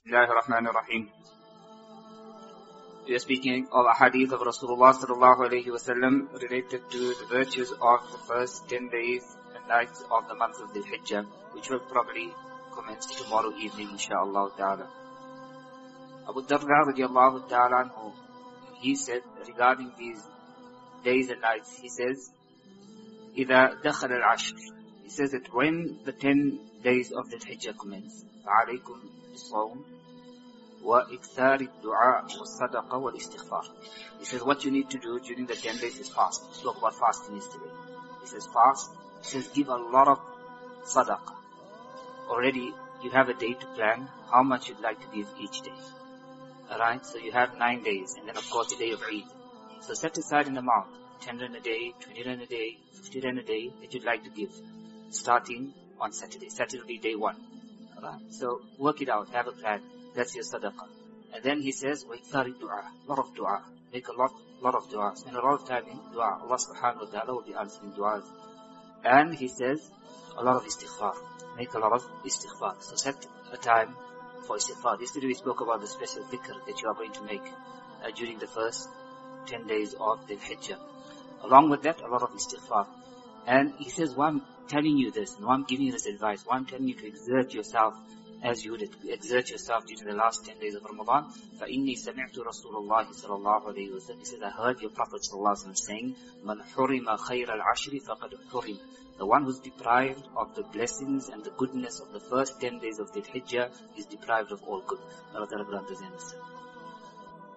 Bismillahir Rahmanir Rahim. We are speaking of a hadith of Rasulullah sallallahu alayhi wa sallam related to the virtues of the first 10 days and nights of the month of Dhul Hijjah, which will probably commence tomorrow evening, inshaAllah ta'ala. Abu Darda radiallahu ta'ala anhu, he said regarding these days and nights, he says, إِذَا دَخَلَ الْعَشْرِ, he says that when the 10 days of Dhul Hijjah commence, فَعَلَيْكُمْ بِالصَّوْمِ وَإِكْثَارِ الدُّعَاءِ وَالصَّدَقَةِ وَالْإِسْتِغْفَارِ. He says what you need to do during the 10 days is fast. We spoke about fasting yesterday. He says fast. He says give a lot of sadaqah. Already you have a day to plan how much you'd like to give each day. Alright, so you have 9 days and then of course the day of Eid. So set aside an amount, 10 rand a day, 20 rand a day, 50 rand a day that you'd like to give. Starting on Saturday. Saturday will be day 1. Alright, so work it out, have a plan. That's your sadaqah. And then he says, وَإِكْثَارِ الدُّعَاء, lot of dua. Make a lot of dua. Spend a lot of time in dua. Allah subhanahu wa ta'ala will be answering du'as. And he says, a lot of istighfar. Make a lot of istighfar. So set a time for istighfar. Yesterday we spoke about the special dhikr that you are going to make during the first 10 days of the Hijjah. Along with that, a lot of istighfar. And he says, why I'm telling you this, and why I'm giving you this advice, why I'm telling you to exert yourself as you would exert yourself during the last 10 days of Ramadan. فَإِنِّي سَمِعْتُ رَسُولَ اللَّهِ صَلَى اللَّهُ عَلَيْهِ وَسَلَّمَ. He says, I heard your Prophet ﷺ saying, مَنْ حُرِمَ خَيْرَ الْعَشْرِ فَقَدْ حُرِمَ. The one who's deprived of the blessings and the goodness of the first 10 days of the Hijjah is deprived of all good. Allah Ta'ala grant us understand.